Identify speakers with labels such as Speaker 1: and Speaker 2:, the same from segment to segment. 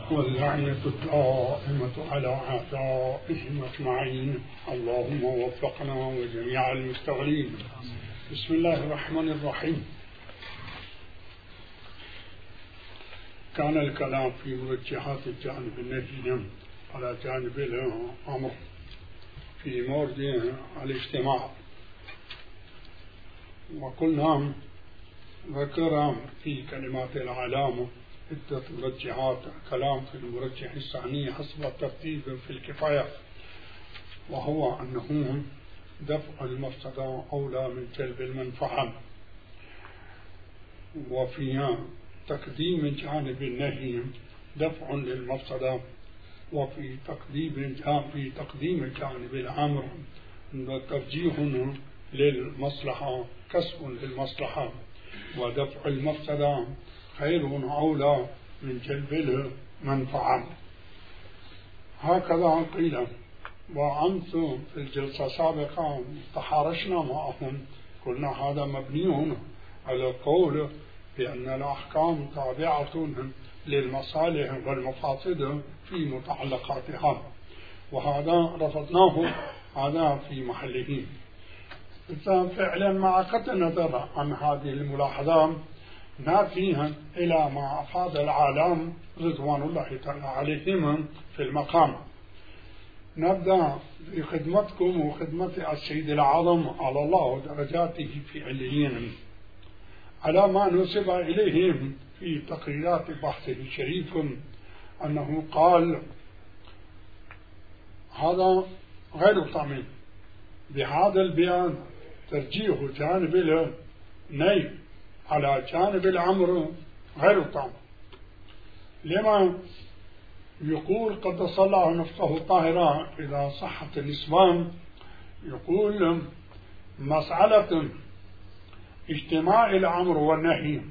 Speaker 1: واللعنة الدائمة على أعدائهم أجمعين. اللهم وفقنا وجميع المستغلين. بسم الله الرحمن الرحيم. كان الكلام في مرجحات الجانب النهي على جانب الأمر في مورد الاجتماع، وقلنا ذكر في كلمات العلامة عدة مرجحات. كلام في المرجح الثاني حسب الترتيب في الكفاية، وهو أنه دفع المفسدة أولى من جلب المنفعة، وفي تقديم جانب النهي دفع للمفسدة، وفي تقديم جانب الأمر ترجيح للمصلحة كسب للمصلحة، ودفع المفسدة خير أولى من جلب المنفعة. هكذا قيل. وأمس في الجلسة السابقة تحارشنا معهم، قلنا هذا مبني على القول بأن الأحكام تابعة للمصالح والمفاسد في متعلقاتها، وهذا رفضناه، هذا في محله. فعلا مع قطع النظر عن هذه الملاحظة ناتيها إلى ما أفاد العالم رضوان الله تعالى عليهم في المقام. نبدأ بخدمتكم وخدمة السيد العظم على الله درجاته في عليين، على ما نسب إليهم في تقريرات بحثه الشريف أنه قال هذا غير طمين. بهذا البيان ترجيح جانب النهي على جانب الأمر غير طمين. لما يقول قدس الله نفسه طاهرة إذا صحت الإسلام، يقول مسألة اجتماع الأمر والنهي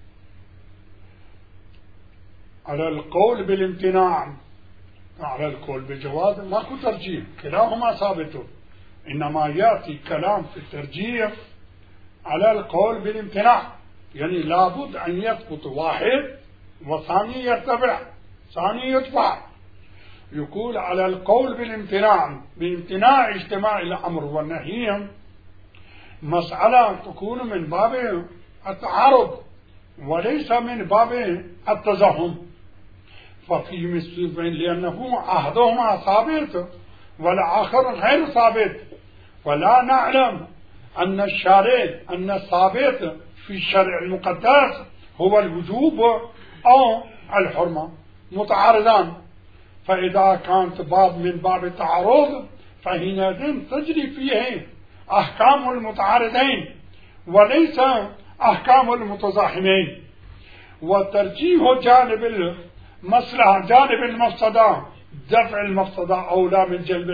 Speaker 1: على القول بالامتناع على القول بالجواز ماكو ترجيح، كلاهما ثابت، إنما يأتي كلام في الترجيح على القول بالامتناع، يعني لابد أن يثبت واحد والثاني يرتفع، ثاني يدفع. يقول على القول بامتناع اجتماع الأمر والنهي مسألة تكون من باب التعارض وليس من باب التزاحم، ففي مثل لأنه أحدهما ثابت والآخر غير ثابت، ولا نعلم أن الثابت في الشرع المقدس هو الوجوب أو الحرمة متعارضان. فإذا كانت باب من باب التعارض فحينئذ تجري فيه أحكام المتعارضين وليس أحكام المتزاحمين. وترجيح جانب المصلحة جانب المفسدة، دفع المفسدة أولى من جلب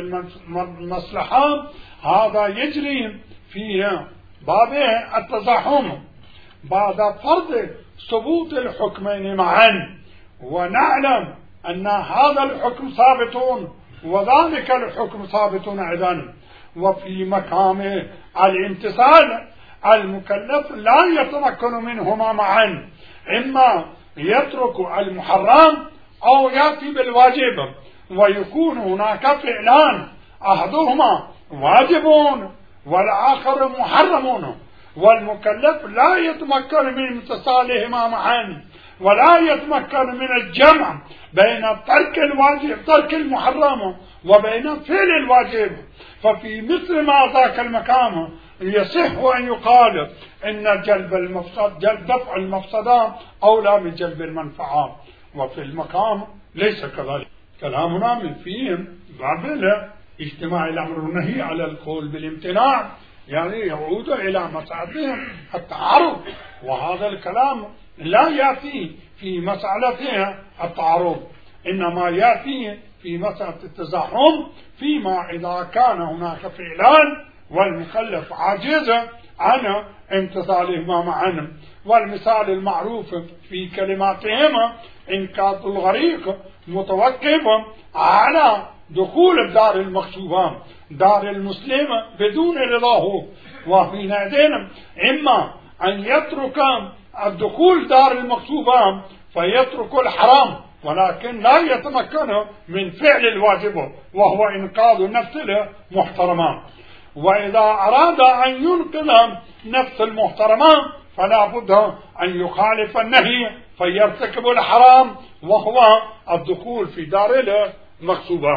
Speaker 1: المصلحة، هذا يجري في باب التزاحم بعد فرض ثبوت الحكمين معا، ونعلم أن هذا الحكم ثابت وذلك الحكم ثابت أيضا. وفي مقام الامتثال المكلف لا يتمكن منهما معا، إما يترك المحرم أو يأتي بالواجب، ويكون هناك فعلان أحدهما واجب والآخر محرم، والمكلف لا يتمكن من امتثالهما معا، ولا يتمكن من الجمع بين ترك الواجب ترك المحرم وبين فعل الواجب. ففي مثل ما ذاك المقام يصح أن يقال إن جلب دفع المفسدة أولى من جلب المنفعة، وفي المقام ليس كذلك. كلامنا من فيهم باب اجتماع الأمر والنهي على القول بالامتناع، يعني يعود إلى مسألة التعارض، وهذا الكلام لا يأتي في مسألة التعارض، إنما يأتي في مسألة التزاحم، فيما إذا كان هناك فعلان والمكلف عاجز عن امتثالهما معا. والمثال المعروف في كلماتهما إن كان الغريق متوقف على دخول الدار المغصوبة دار المسلم بدون رضاه، وحينئذ إما أن يترك الدخول دار المغصوبة فيترك الحرام ولكن لا يتمكن من فعل الواجب وهو إنقاذ النفس المحترمة. وإذا أراد أن ينقذ نفس المحترمة فلا بد أن يخالف النهي فيرتكب الحرام وهو الدخول في دار المغصوبة.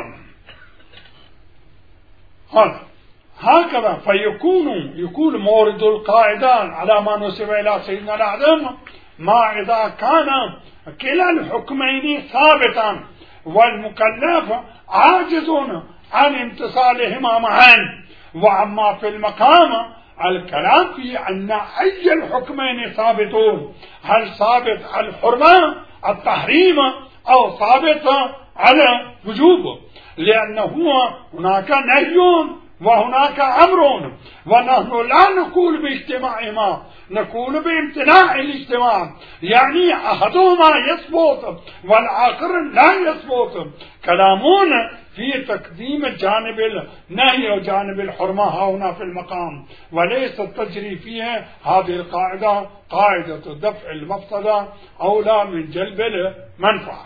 Speaker 1: هكذا يكون مورد القاعدة على ما نسب إلى سيدنا الأعظم ما إذا كان كلا الحكمين ثابتا والمكلف عاجز عن امتثالهما معا. وأما في المقام الكلام في أن أي الحكمين ثابتون، هل ثابت الحرمة التحريم أو ثابت على وجوب، لأنه هناك نهي وهناك أمر، ونحن لا نقول باجتماعهما، نقول بامتناع الاجتماع، يعني أحدهما يثبت والآخر لا يثبت. كلامون في تقديم جانب النهي وجانب الحرمة هنا في المقام، وليس تجري فيه هذه القاعدة قاعدة دفع المفسدة أولى من جلب المنفعة.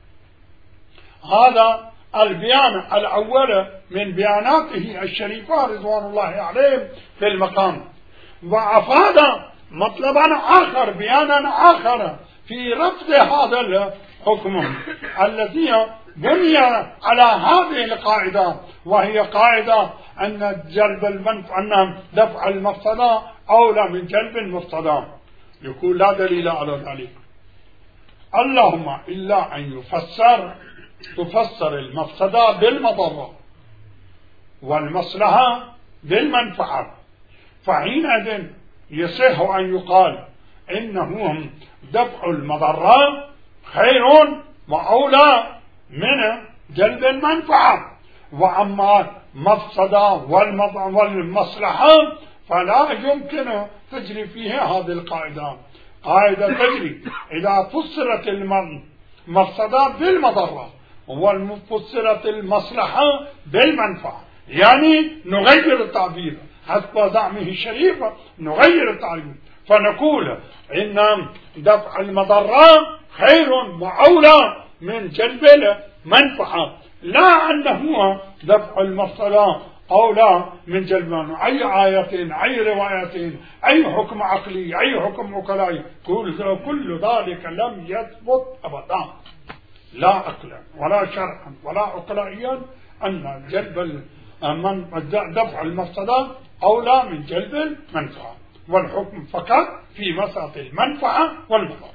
Speaker 1: هذا البيان الأول من بياناته الشريفة رضوان الله عليه في المقام. وأفاد مطلبا آخر، بيانا آخر في رفض هذا الحكم الذي بني على هذه القاعدة، وهي قاعدة أن دفع المفسدة أولى من جلب المفسدة. يقول لا دليل على ذلك، اللهم إلا أن تفسر المفسدة بالمضرة والمصلحة بالمنفعة، فحينئذ يصح أن يقال إنه دفع المضرة خير وأولى من جلب المنفعة. وأما مفسدة والمصلحة فلا يمكن تجري فيها هذه القاعدة. قاعدة تجري إذا فسرت المفسدة بالمضرة وفسرت المصلحة بالمنفعة، يعني نغير التعبير حسب زعمه الشريف، نغير التعبير فنقول إن دفع المضرة خير وأولى من جلب المنفعة، لا أنه دفع المفسدة أولى من جلب المنفعة. أي آيتين، أي روايتين، أي حكم عقلي، أي حكم عقلائي، كل ذلك لم يثبت أبدا، لا عقلا ولا شرعا ولا عقلائيا أن دفع المفسدة أولى من جلب المنفعة، والحكم فقط في مسألة المنفعة والمضرة.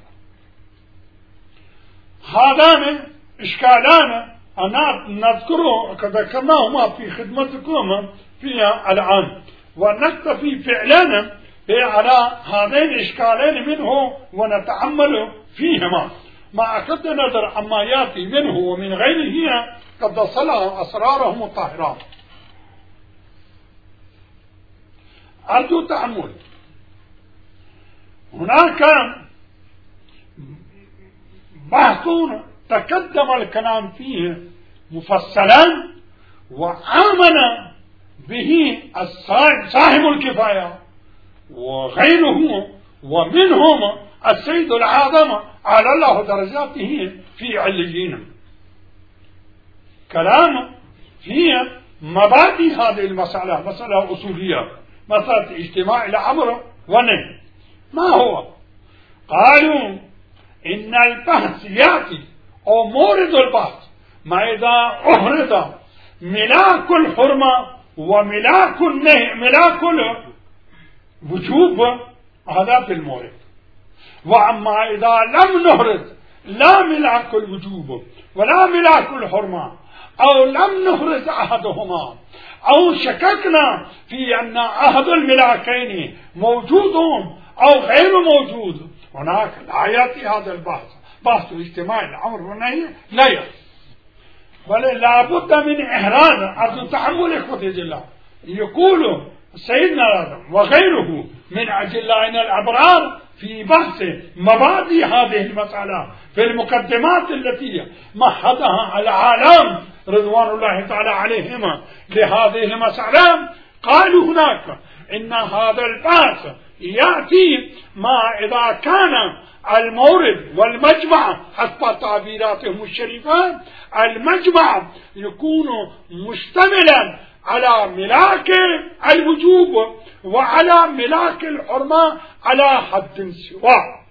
Speaker 1: هذان إشكالان أنا نذكره ذكرناهما في خدمتكم فيها الآن، ونكتفي فعلا على هذين الإشكالين منه ونتأمل فيهما مع قد نظر عما يأتي منه ومن غيره قد صلى أسرارهم الطاهرات. أرجو تأمل. هناك بحث تقدم الكلام فيه مفصلا وآمن به صاحب الكفاية وغيره، ومنهم السيد العظم على الله درجاته في عليين. كلام فيه مبادئ هذه المسألة، مسألة أصولية، مسألة اجتماع الأمر والنهي. ما هو؟ قالوا إن البحث يأتي أو مورد البحث ما إذا أحرد ملاك الحرمة وملاك النهي، ملاك الوجوب، هذا في المورد. وأما إذا لم نهرد لا ملاك الوجوب ولا ملاك الحرمة، أو لم نهرد أحدهما، أو شككنا في أن أحد الملاكين موجود أو غير موجود، هناك لا يأتي هذا البحث، بحث اجتماع الأمر والنهي لا يأتي، بل لا بد من إحراز أرض تحمل إخوة الله. يقول سيدنا آدم وغيره من أجلائنا الأبرار في بحث مبادئ هذه المسألة في المقدمات التي مهدها العالم رضوان الله تعالى عليهما لهذه المسألة، قالوا هناك إن هذا البحث يأتي ما إذا كان المورد والمجمع حسب تعبيراتهم الشريفة، المجمع يكون مشتملا على ملاك الوجوب وعلى ملاك الحرمة على حد سواء.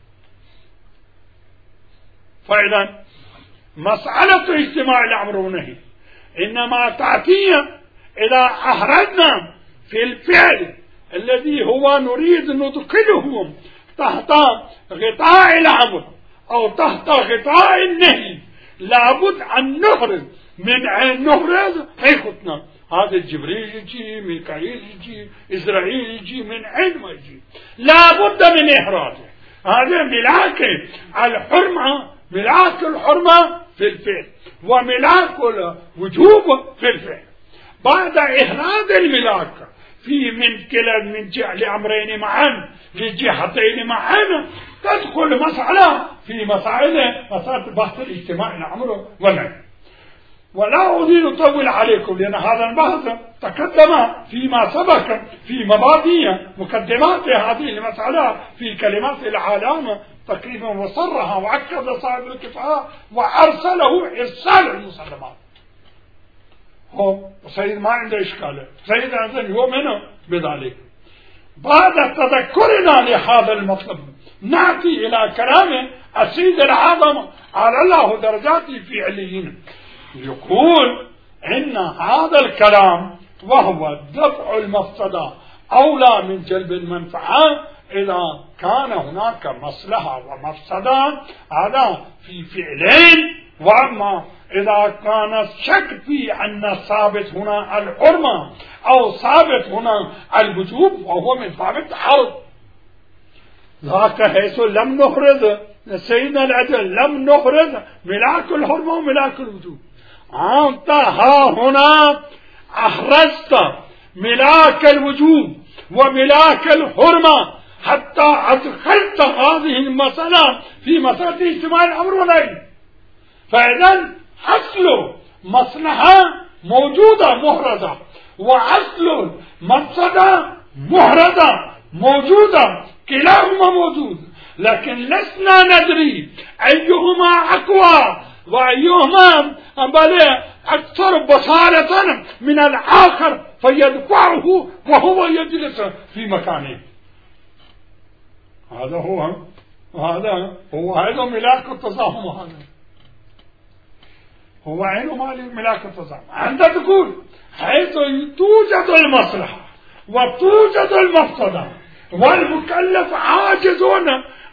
Speaker 1: فإذا مسألة اجتماع الأمر والنهي إنما تأتي إذا أحرجنا في الفعل الذي هو نريد ندخله تحت غطاء الأمر أو تحت غطاء النهي، لابد أن نخرج من عين نخرج حيختنا. هذا جبريل يجي، ميكائيل يجي، إسرائيل يجي، من عين ما يجي لابد من إحراجه. هذا ملاك الحرمة، ملاك الحرمة في الفعل وملاك الوجوب في الفعل. بعد إحراج الملاك في من جهة أمرين معا لجهتين معا تدخل مسألة في مسألة بحث الاجتماع الأمر والنهي. ولا أريد أطول عليكم لأن هذا البحث تقدم فيما سبق في مبادئ مقدمات هذه المسألة في كلمات العالم تقريبا، وصرها وأكد صاحب الكفاءة وأرسله إرسال المسلمات. هو سيد ما عنده إشكال، سيد عندنا يؤمن بذلك. بعد تذكرنا لهذا المطلب نأتي إلى كلام السيد العظم على الله درجاته في عليين، يقول إن هذا الكلام وهو دفع المفسدة أولى من جلب المنفعة إذا كان هناك مصلحة ومفسدة، هذا في فعلين. وأما إذا كان الشك في أن الثابت هنا الحرمة أو ثابت هنا الوجوب وهو من باب التعارض، ذاك حيث لم نخرج سيدنا العدل لم نخرج ملاك الحرمة وملاك الوجوب. أنت ها هنا أخرجت ملاك الوجوب وملاك الحرمة حتى أدخلت هذه المسألة في مسألة اجتماع الأمر والنهي. فإذا أصل مصلحة موجودة محرزة وأصل مفسدة محرزة موجودة، كلاهما موجود، لكن لسنا ندري أيهما أقوى وأيهما أكثر بصارة من الآخر فيدفعه وهو يجلس في مكانه. هذا هو ملاك التزاحم. هذا هو عينه ملاك التزاحم. أنت تقول حيث توجد المصلحة وتوجد المفسدة والمكلف عاجزون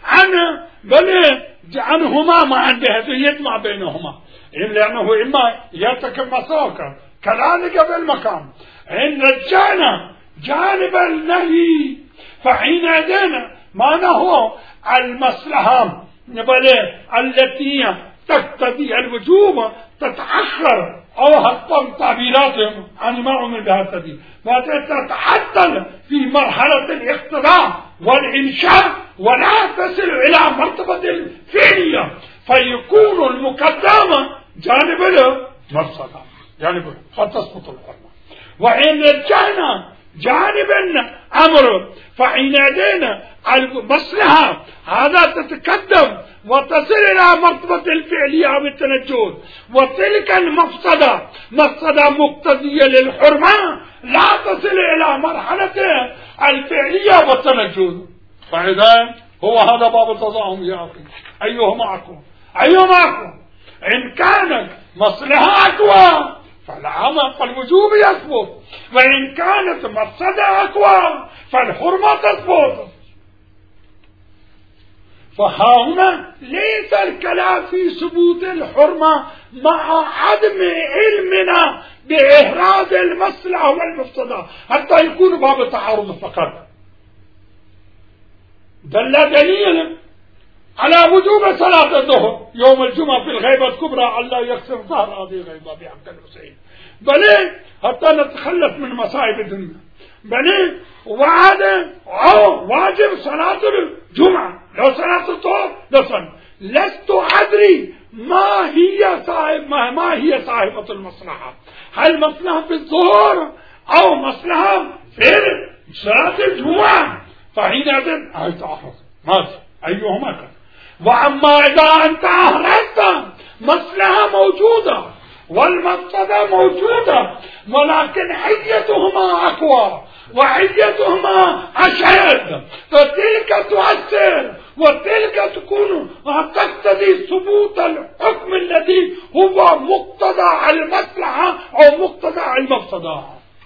Speaker 1: عنهما ما عنده يجمع بينهما، لأنه إما يرتكب مساكا كذلك بالمكان. إن رجعنا جانب النهي فحينئذ ما هو المصلحة التي تقتضي الوجوب تتأخر أو حتى تعبيراتهم عن ما عمل بها التدين وتتعدل في مرحلة الاقتضاء والإنشاء ولا تصل إلى مرتبة الفعلية، فيكون المقدم جانب المفسدة جانب فتسقط الحرمة. وإن رجعنا جانب الأمر فحينئذ المصلحة هذا تتقدم وتصل إلى مرتبة الفعلية والتنجد، وتلك المفسدة مفسدة مقتضية للحرمة لا تصل إلى مرحلة الفعلية والتنجد. فإذا هو هذا باب التزاحم يا أخي. أيهما أقوى؟ إن كانت مصلحة أقوى فالوجوب يثبت، وإن كانت مفسدة أقوى فالحرمة تثبت. فهنا ليس الكلام في ثبوت الحرمة مع عدم علمنا بإحراز المصلحة والمفسدة حتى يكون باب التعارض فقط. دليل على وجوب صلاة الظهر يوم الجمعة في الغيبة الكبرى ألا يكسر ظهر هذه الغيبة بحق الحسين، بل حتى نتخلص من مصائب الدنيا، بل وعد واجب صلاة الجمعة. لو صلاة الظهر لست أدري ما هي صاحبة المصلحة، هل مصلحة في الظهر أو مصلحة في صلاة الجمعة؟ فحينئذ هاي تعرض ماذا أيهما كان. وأما إذا أنت أهرست مصلحة موجودة والمفسدة موجودة ولكن حيتهما أقوى وحيتهما أشد، فتلك تؤثر وتلك تكون تقتضي ثبوت الحكم الذي هو مقتضى المصلحة أو مقتضى المفسدة.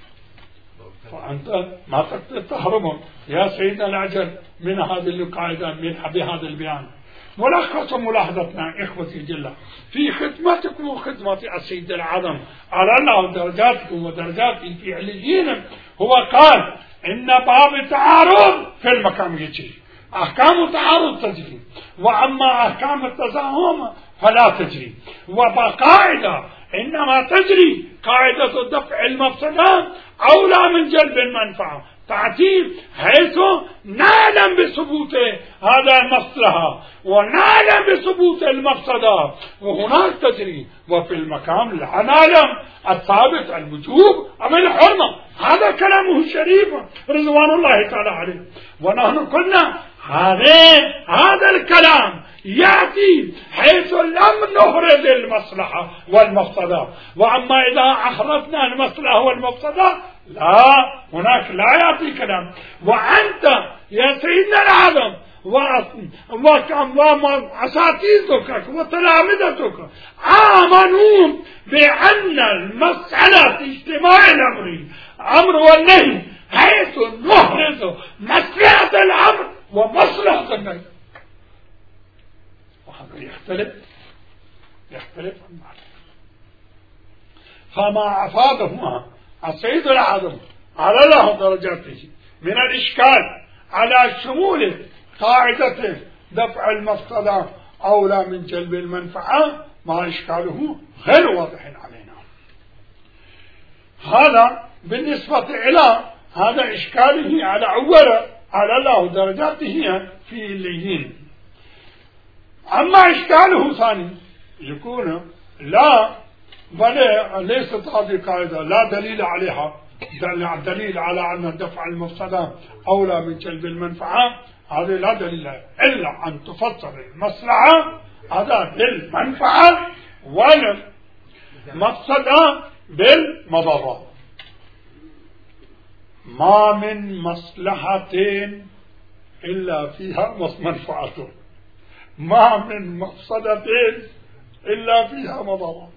Speaker 1: فأنت ما تقدر تهرب يا سيدنا العجل من هذه القاعدة بهذا البيان. ملخص ملاحظتنا إخوتي الجلة في خدمتكم وخدمة السيد العظم على الله درجاتكم ودرجات الفعليين، هو قال إن باب التعارض في المقام يجري، أحكام التعارض تجري، وأما أحكام التزاحم فلا تجري. وبقاعدة إنما تجري قاعدة دفع المفسدة أولى من جلب المنفعة، تعتيب حيث نعلم بثبوت هذا المصلحة ونعلم بثبوت المفسدة وهناك تجري. وفي المقام لا نعلم الثابت الوجوب أم الحرمة. هذا كلامه الشريف رضوان الله تعالى عليه. ونحن قلنا هذا الكلام يأتي حيث لم نفرد المصلحة والمفسدة، وأما إذا أخرجنا المصلحة والمفسدة لا، هناك لا يأتي كلام. وأنت يا سيدنا العظم وأساتذتك وتلامذتك آمنوا بأن المسألة اجتماع الأمر أمر والنهي حيث نفرد مصلحة الأمر ومصلحة النهي. وهذا يختلف عن بعض. فما أفادهما السيد العظم على له درجاته من الإشكال على شمول قاعدة دفع المفسدة أولى من جلب المنفعة مع إشكاله غير واضح علينا. هذا بالنسبة إلى هذا إشكاله على له درجاته في الليين. أما إشكاله ثاني يكون لا، بل ليست هذه قاعدة لا دليل عليها، دليل على أن دفع المفسدة أولى من جلب المنفعة، هذا لا دليل إلا أن تفسر المصلحة هذا بالمنفعة والمفسدة بالمضرة. ما من مصلحة إلا فيها منفعة، ما من مفسدة إلا فيها مضرة.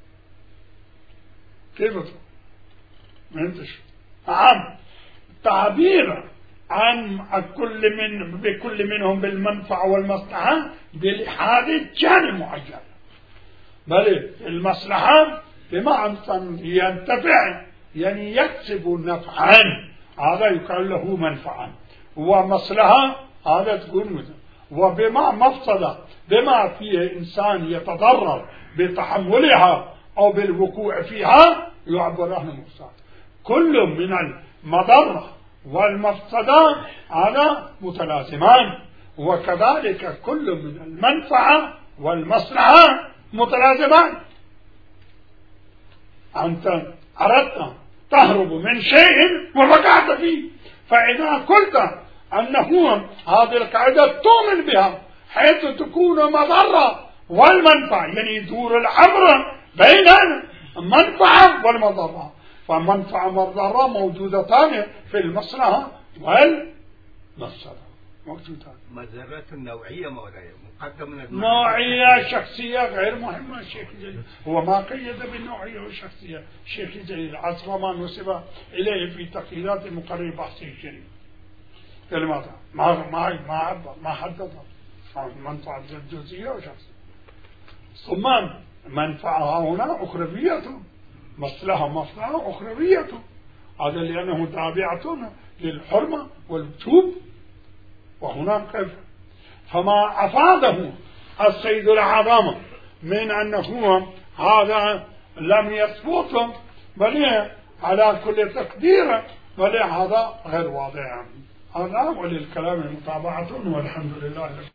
Speaker 1: كيف تقول؟ ما انتش نعم تعبير عن بكل منهم بالمنفعة والمصلحة بلحاظ جانب معين، بل المصلحة بمعنى ينتفع يعني يكسب نفعا، هذا يقال له منفعا، ومصلحة هذا تكون وبما مفسدة بما فيه إنسان يتضرر بتحملها أو بالوقوع فيها يعبر عنه مفسد. كل من المضرة والمفسدة هذا متلازمان، وكذلك كل من المنفعة والمصلحة متلازمان. أنت أردت تهرب من شيء ووقعت فيه، فإذا قلت أنه هذه القاعدة تؤمن بها حيث تكون مضرة والمنفعة، يعني يدور الأمر بين المنفعة والمضرة، فمنفعة ومضرة موجودتان في المصلحة والمفسدة موجودان.
Speaker 2: مضرة النوعية مولاي مقدم
Speaker 1: نوعية شخصية غير مهمة. الشيخ جليل هو ما قيد بالنوعية والشخصية. الشيخ جليل عصر ما نسب إليه في تقييدات المقرر بحثه الشريف كلمات ما حددها منفعة جزئية وشخصية، ثم منفعها هنا أخروية، مصلحة أخروية، هذا لأنه تابعة للحرمة والوجوب. وهنا كيف؟ فما أفاده السيد العظام من أنه هذا لم يثبت بل على كل تقدير، بل هذا غير واضح. هذا وللكلام المتابعة والحمد لله.